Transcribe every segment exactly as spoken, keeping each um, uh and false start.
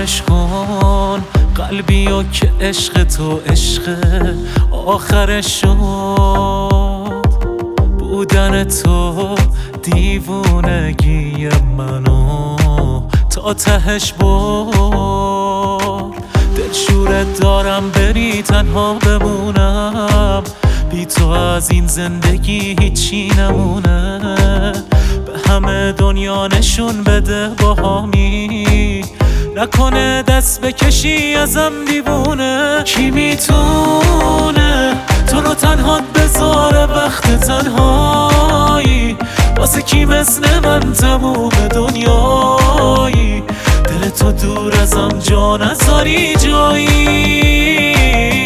خاموشش کن قلبی و که عشق تو عشق آخرش شد. بودن تو دیوونگی منو تا تهش برد. دلشورت دارم بری تنها بمونم، بی تو از این زندگی هیچی نمونه. به همه دنیا نشون بده با همی، نکنه دست بکشی ازم دیوونه. کی میتونه تو رو تنها بذاره وقت تنهایی؟ واسه کی مثل من تموم دنیایی؟ دل تو دور ازم جا نذاری جایی.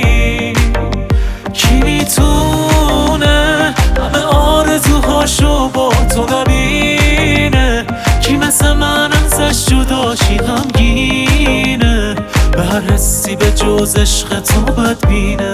کی میتونه همه آرزوهاشو با تو نبینه؟ کی مثل من ازش جداشی غمگینه؟ به هر حسی به جز عشق تو بدبینه.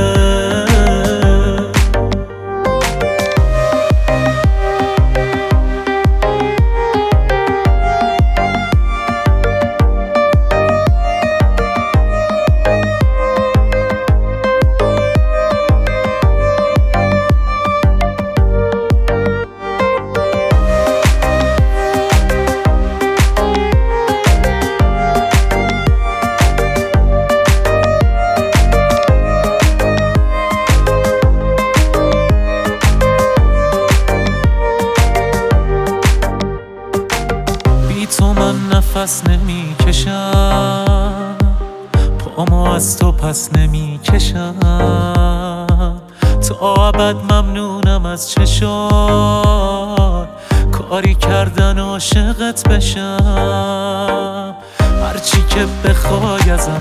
تو من نفس نمی کشم، پامو از تو پس نمی کشم. تا ابد ممنونم از چشات، کاری کردن عاشقت بشم. هرچی که بخوای ازم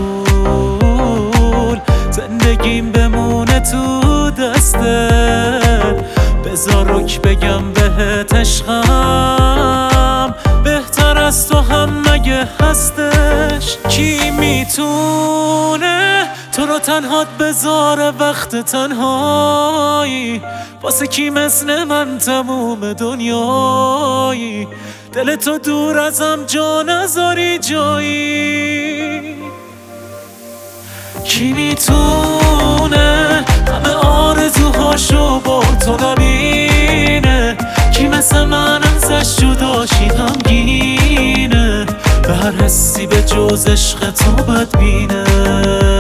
قبول، زندگیم بمونه تو دستت. بذار رک بگم بهت عشقم، بهتر از تو هم مگه هستش؟ کی میتونه تو رو تنهات بذاره وقت تنهایی؟ واسه کی مثل من تموم دنیایی؟ دل تو دور ازم جا نذاری جایی. کی میتونه همه آرزوهاشو با تو نبینه؟ کی مثل من ازش جداشی غمگینه؟ به هر حسی به جز عشق تو بدبینه.